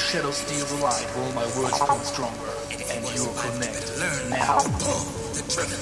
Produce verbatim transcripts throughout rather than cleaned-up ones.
shadow steals the light, will my words become stronger, and you'll connect now. The trigger.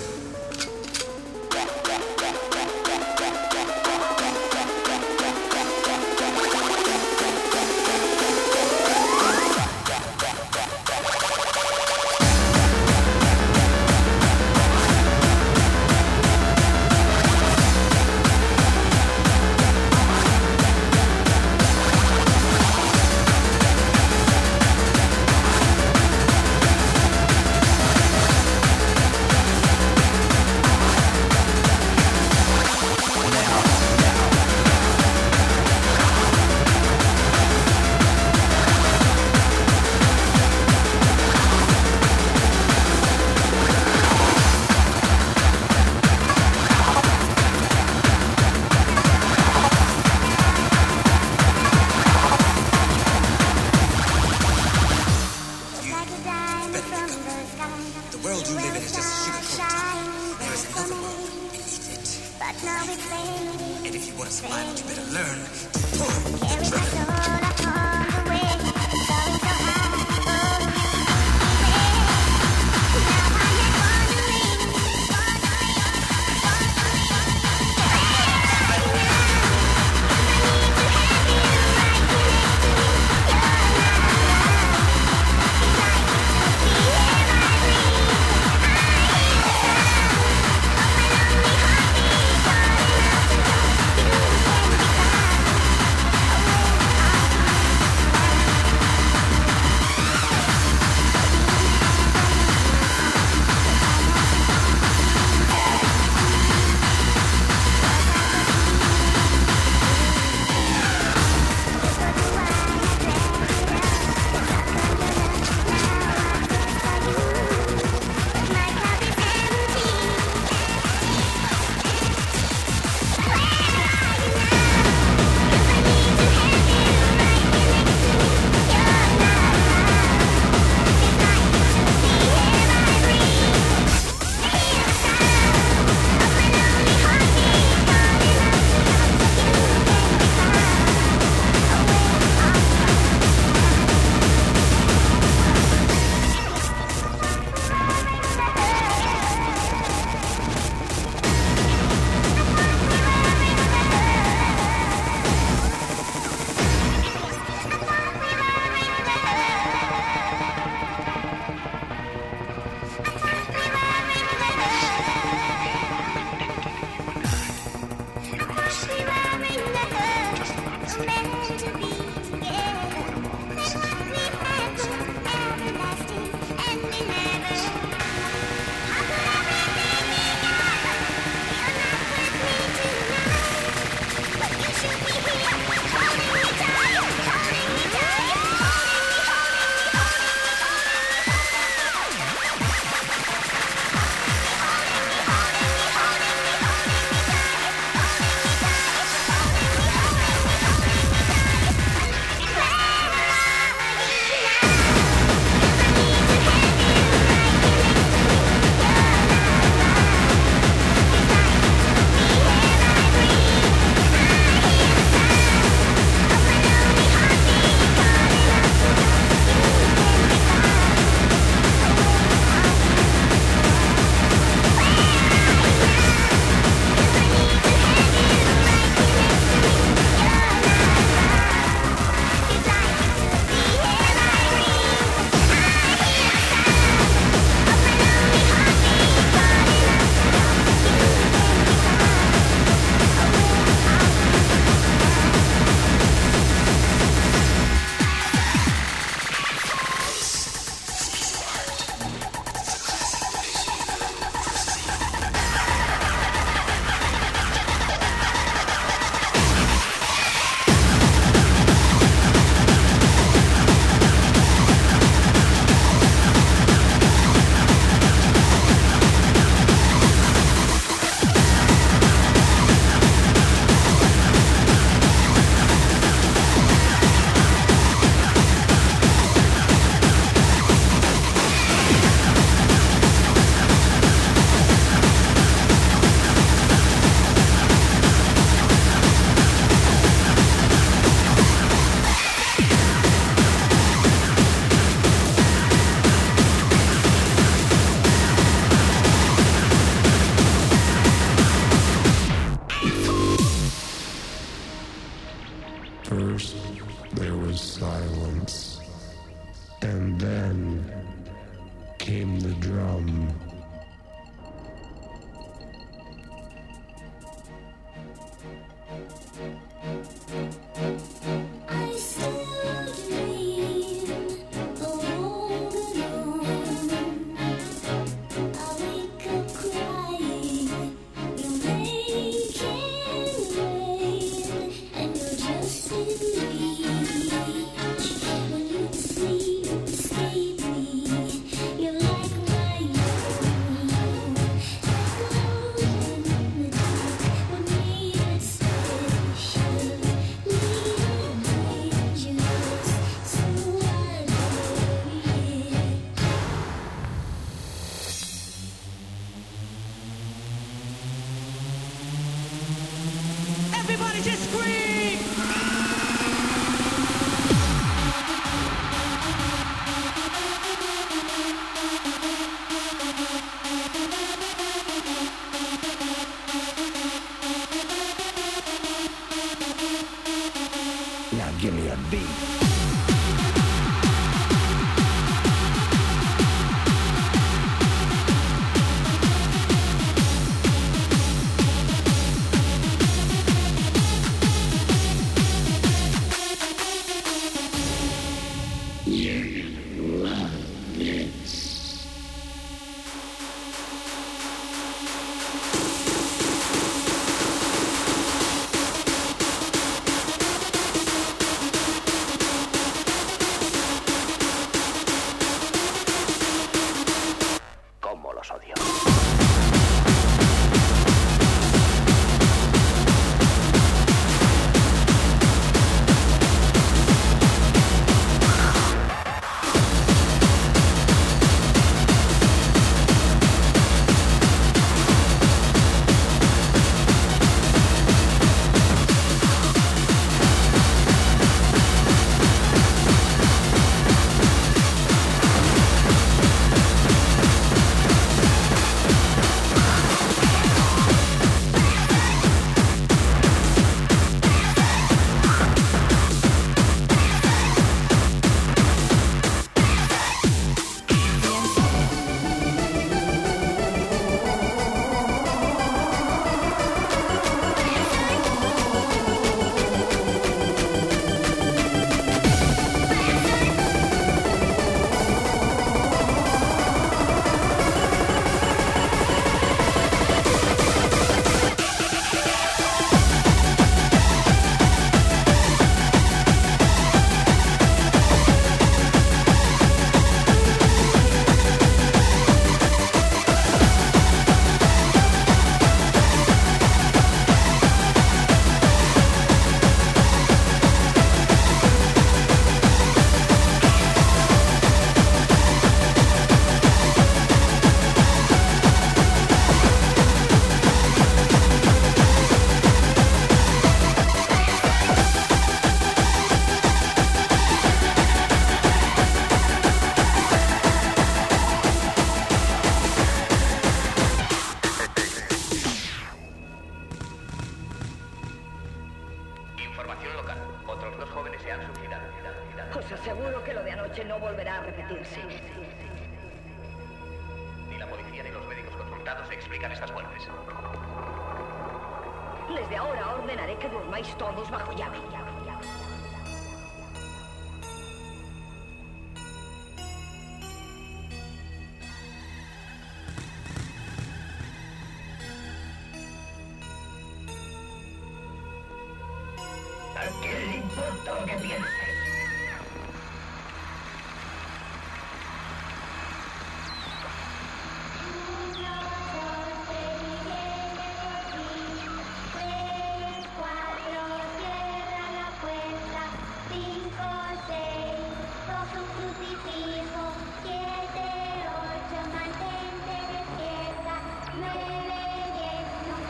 aseguro que lo de anoche no volverá a repetirse. Ni la policía ni los médicos consultados explican estas muertes. Desde ahora ordenaré que durmáis todos bajo llave. ¿A quién le importa lo que pienses?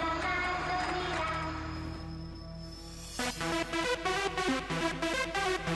Thank you.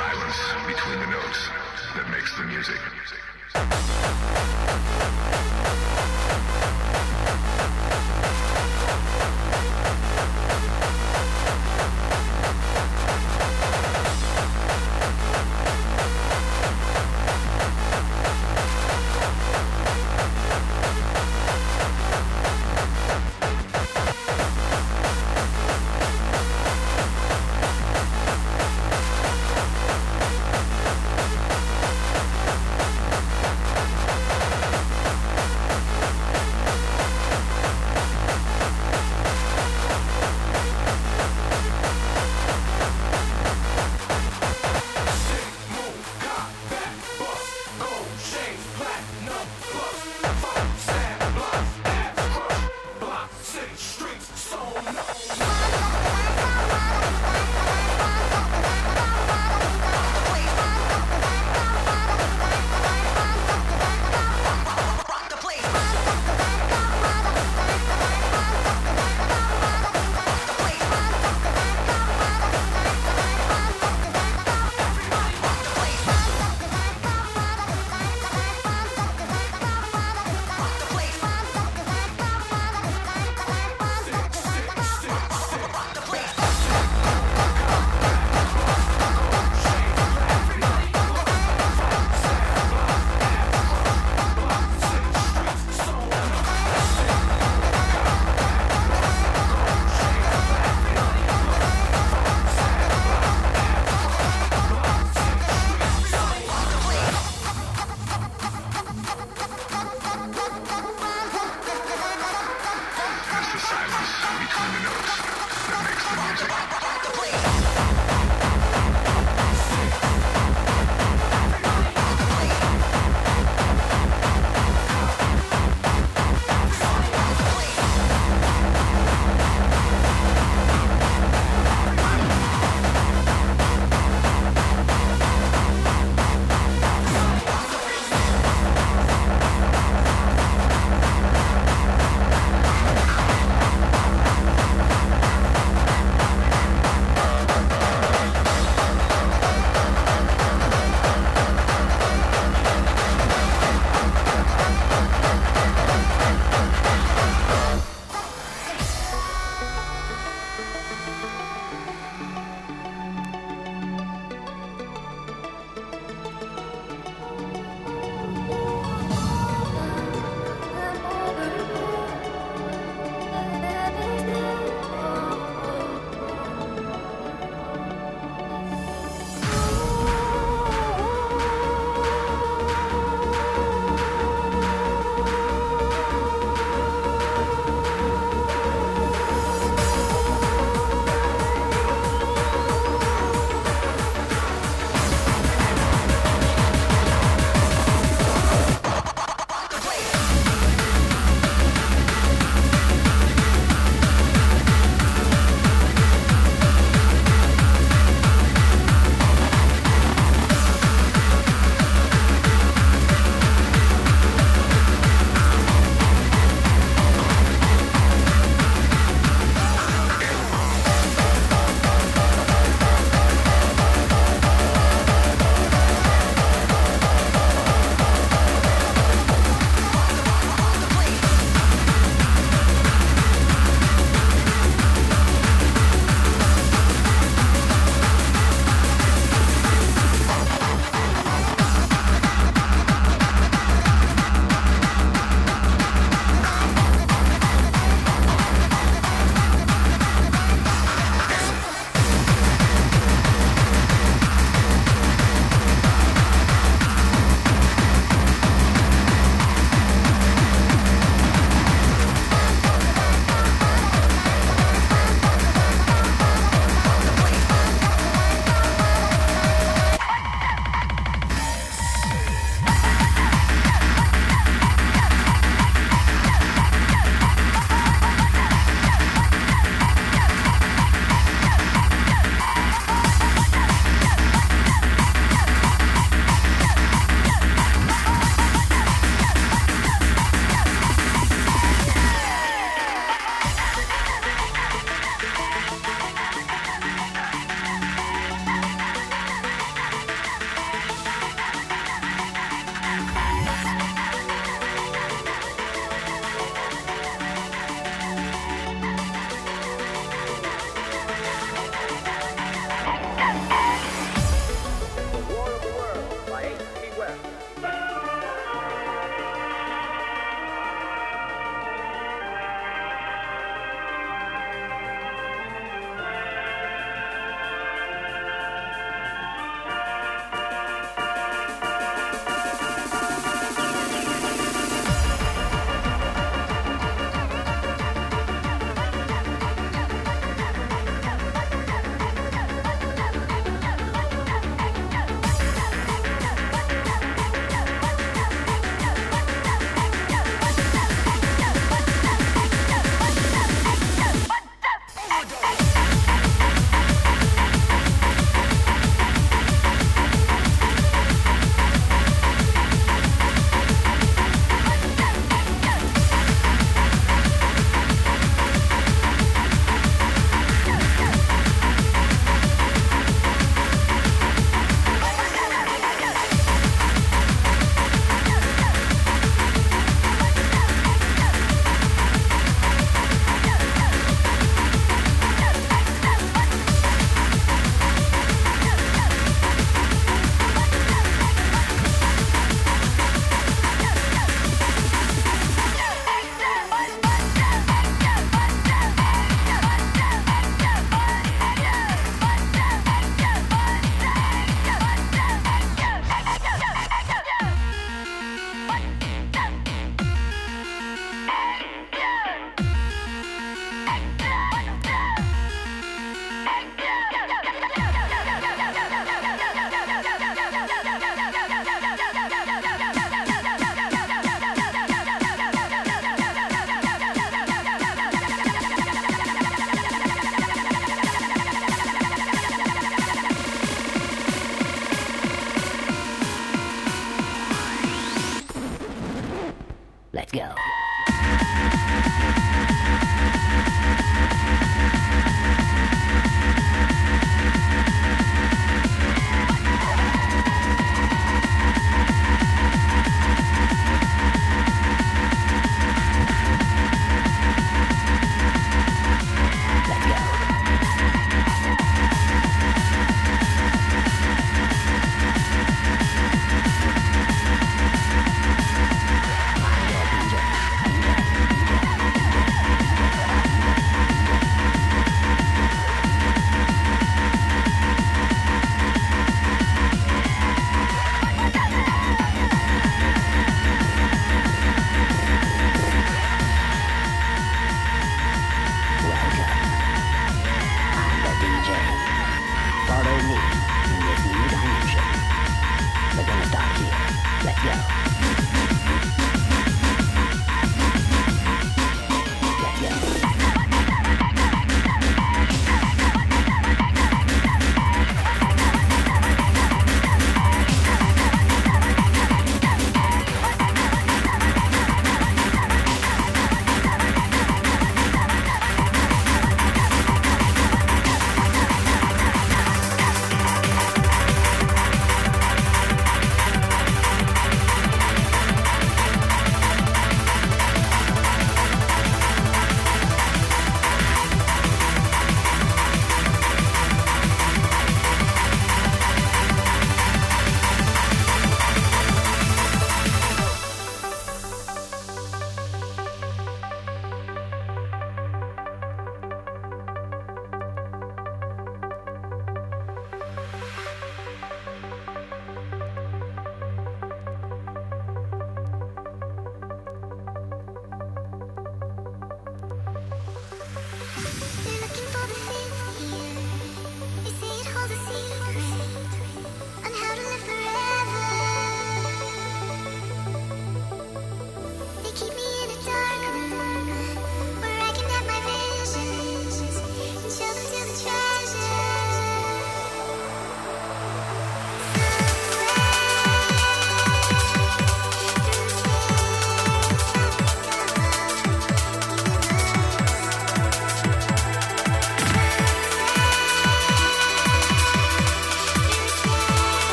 silence between the notes that makes the music.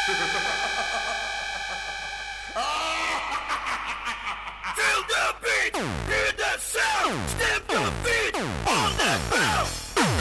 Feel the beat, hear the sound, stamp your feet on that ground.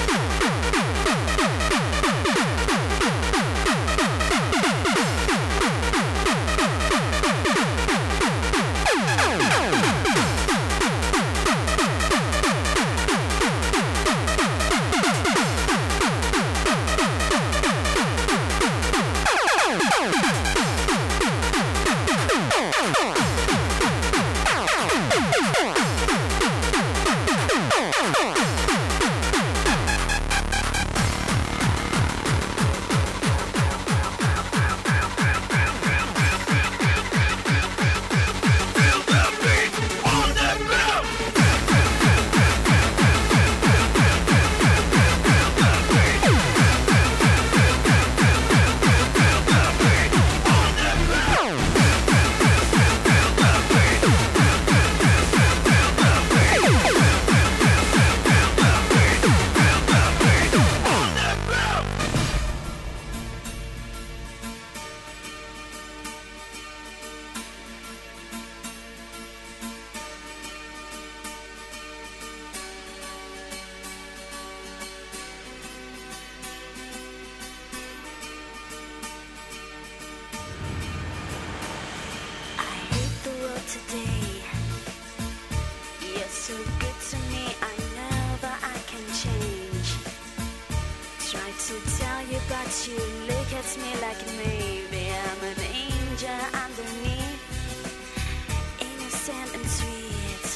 Today, you're so good to me, I know that I can change. Try to tell you, but you look at me like maybe I'm an angel underneath, innocent and sweet.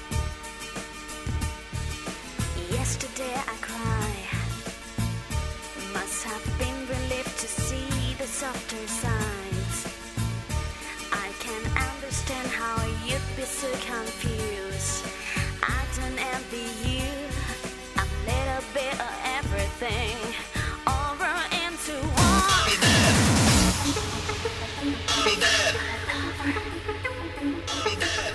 Yesterday I cried, must have been relieved to see the softer sides. I can understand how you'd be so confused. I don't envy you. I'm a little bit of everything, over into one. Be dead. Be dead. Be dead.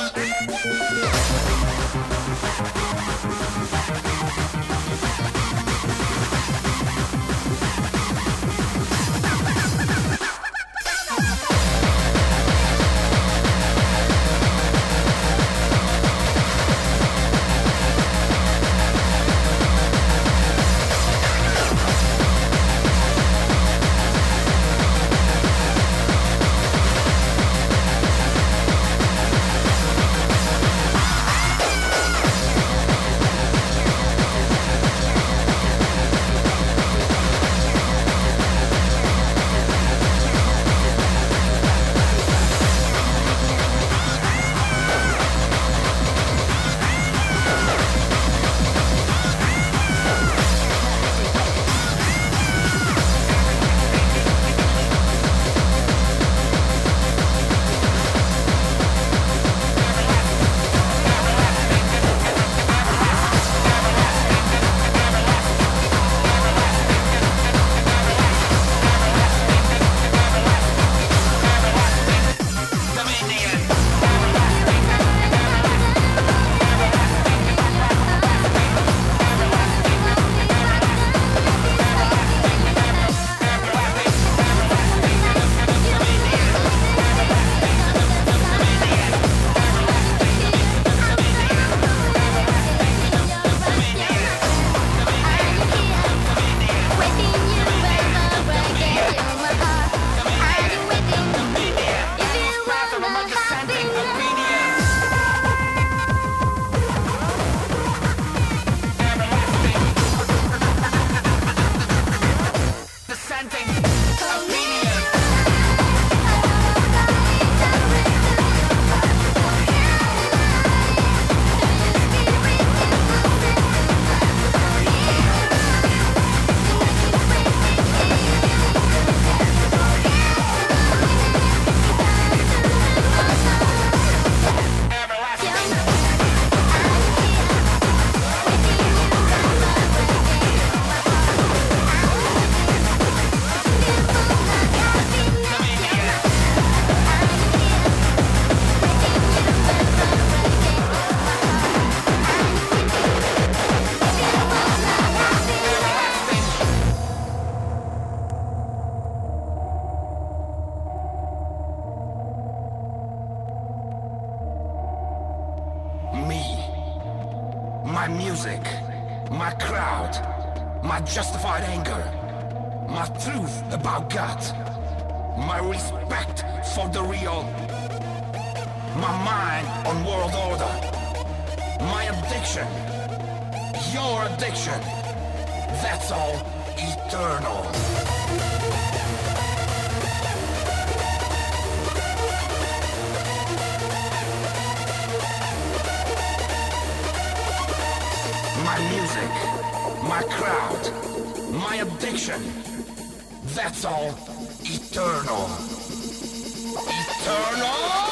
We'll be right back. music, my crowd, my justified anger, my truth about God, my respect for the real, my mind on world order, my addiction, your addiction, that's all eternal. My music, my crowd, my addiction, that's all eternal. Eternal!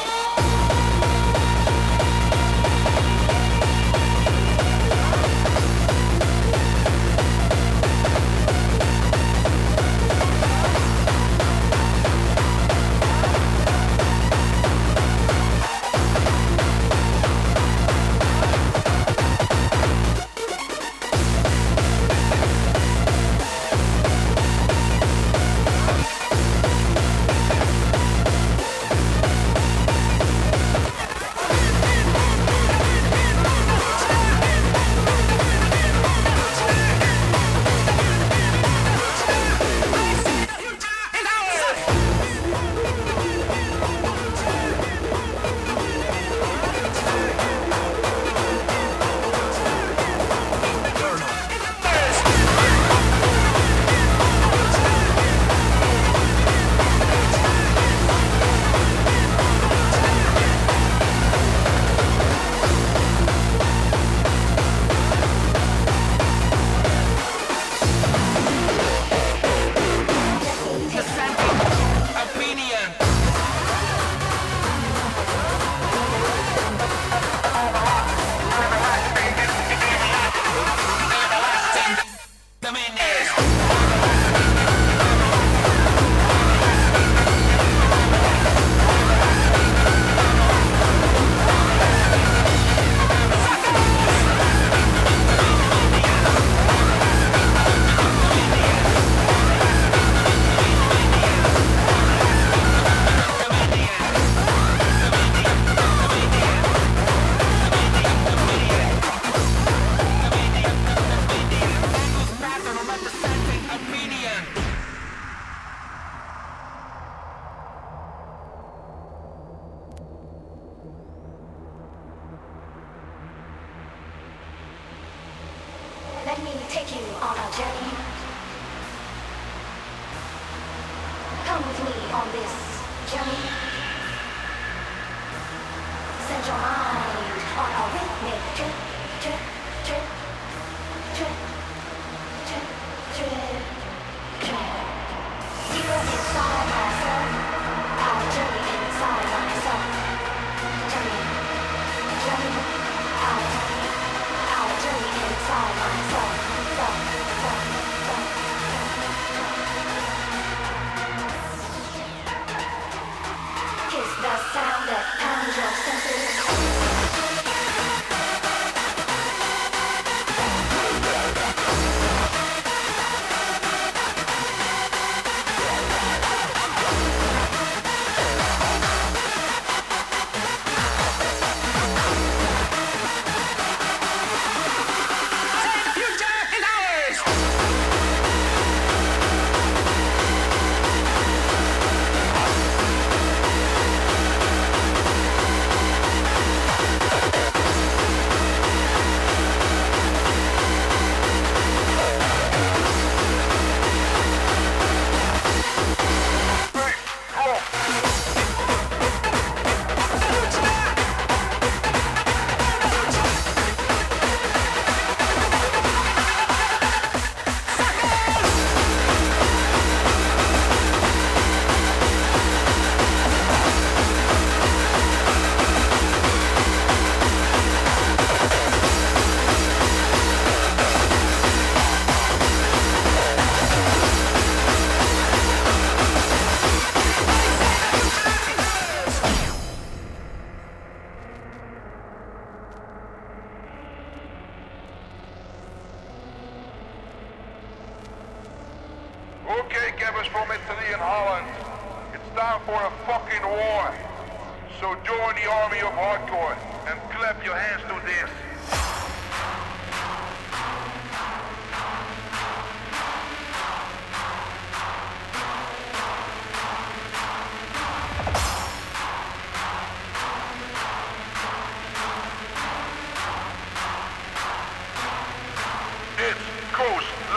Let me take you on a journey. Come with me on this journey. Set your mind on a rhythmic trip, trip, trip, trip, trip, trip, trip. You inside myself, our journey inside myself. Journey, journey, our journey, our journey inside myself. Self, self, self. Kiss the sound that pounds your senses. Okay, Gavin from Italy and Holland. It's time for a fucking war. So join the army of hardcore and clap your hands to this.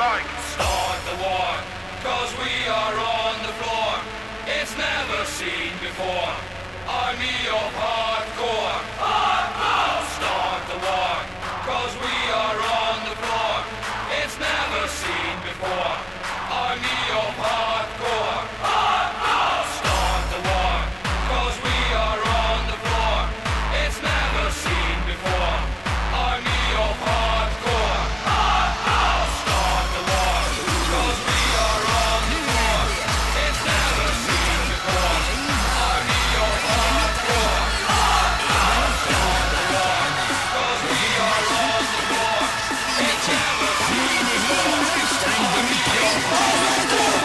like? Start the war, cause we are on the floor. It's never seen before. Army of hardcore. Hardcore! Start the war, cause we are on the floor. It's never seen before. Army of hardcore. Hardcore! Start the war, cause we are on the floor. It's never seen before. Army of hardcore. Hardcore! Start the war, cause we are on the floor. It's never seen before. Army of hardcore. Hardcore! Start the war, cause we are on the floor. It's never seen before. Army of hardcore.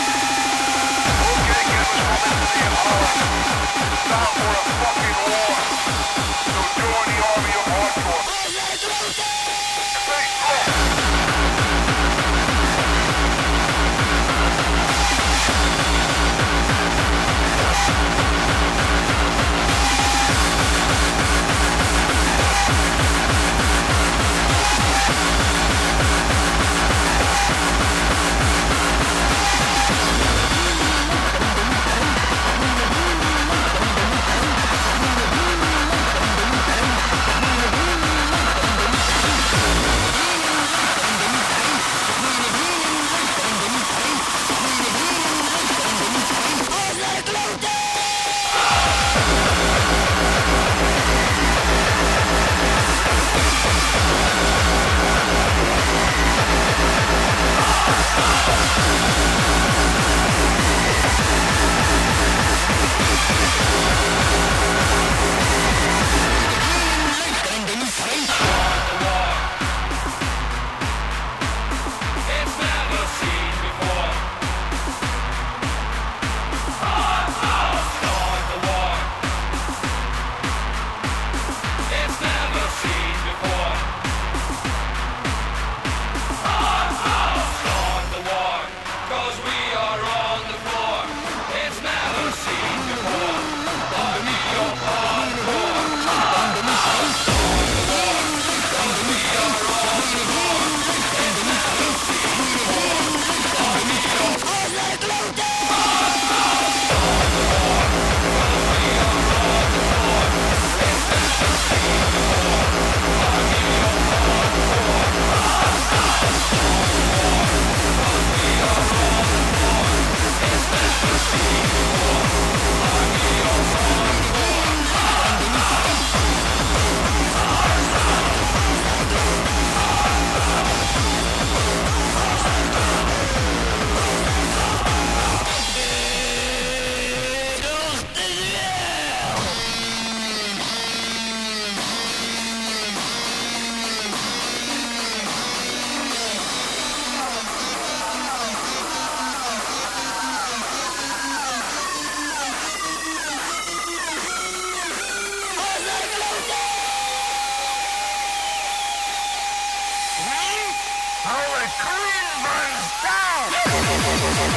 Okay, Gabbers from Italy and Holland. It's time for a fucking war. So join the army of hardcore. Stay strong. It's never seen before. Start the war. It's never seen before. Start the war, cause we are on the floor. It's never seen before. Army of hardcore. Start the war, cause we are on the floor. It's never seen before. Army of hardcore. Start the war, cause we are on the floor. It's never seen before. Army of hardcore. Start the war, cause we are on the floor. It's never seen before. Army of hardcore. Holy Queen burns down!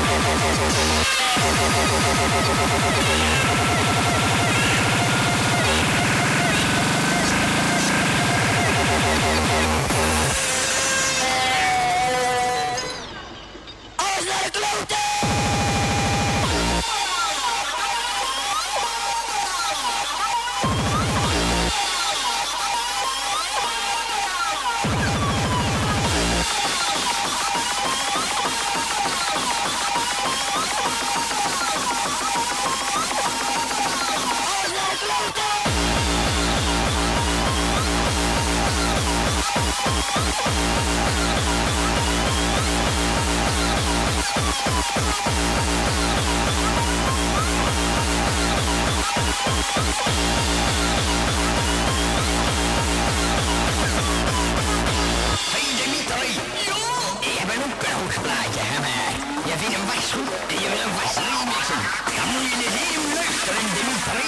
Hej, Dimitri! Jeg vil nu bøvsblad til ham her. Jeg finder en vejs hud, jeg vil en vejs rimiksen. Kom nu i det liv løster en Dimitri.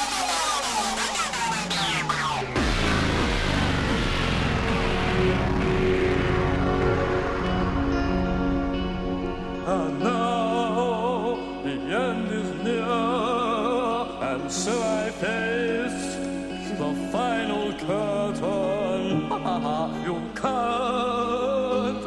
Thank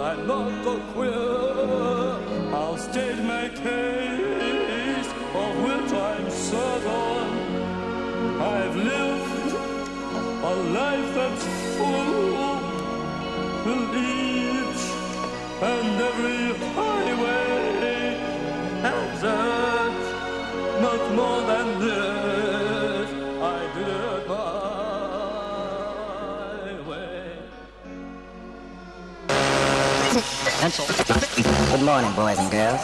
I'm not a queer. I'll state my case, of which I'm certain. I've lived a life that's full, and each and every highway has it, not more than this. I did it my way. Pencil. Good morning, boys and girls.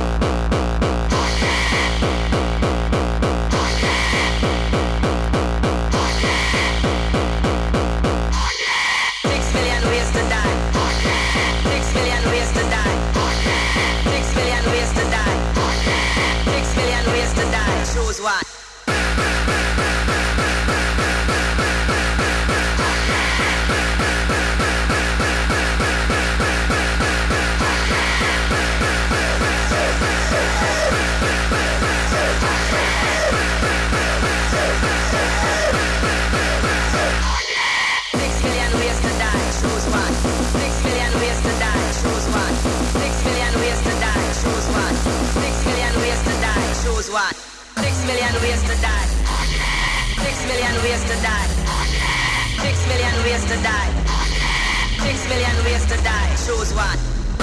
Six million ways to die. Six million ways to die. Six million ways to die. Six million ways to die. Choose one. Six million ways to die, choose one. Six million ways to die, choose one. Six million ways to die, choose one. Six million ways to die, choose one. Six million ways to die. Six million ways to die. Six million ways to die. Six million ways to die, choose one.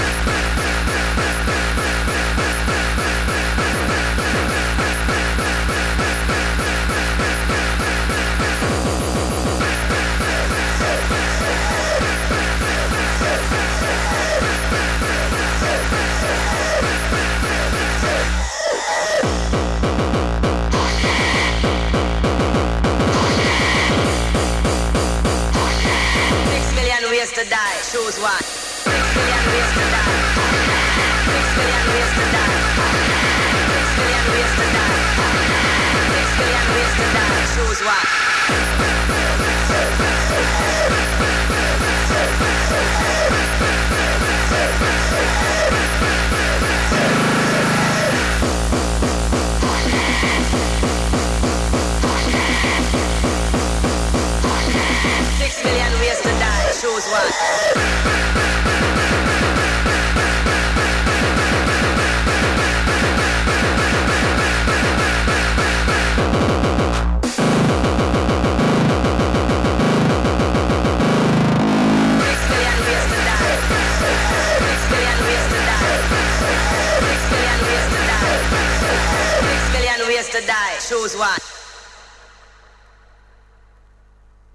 Ways to die, choose one. Six million ways to die. Six million ways to die. Six million ways to die. Six million ways to die, choose one. Six million ways to die, choose one. Six million ways to die. Six million ways to die. Six million ways to die. Six million ways to die, choose one.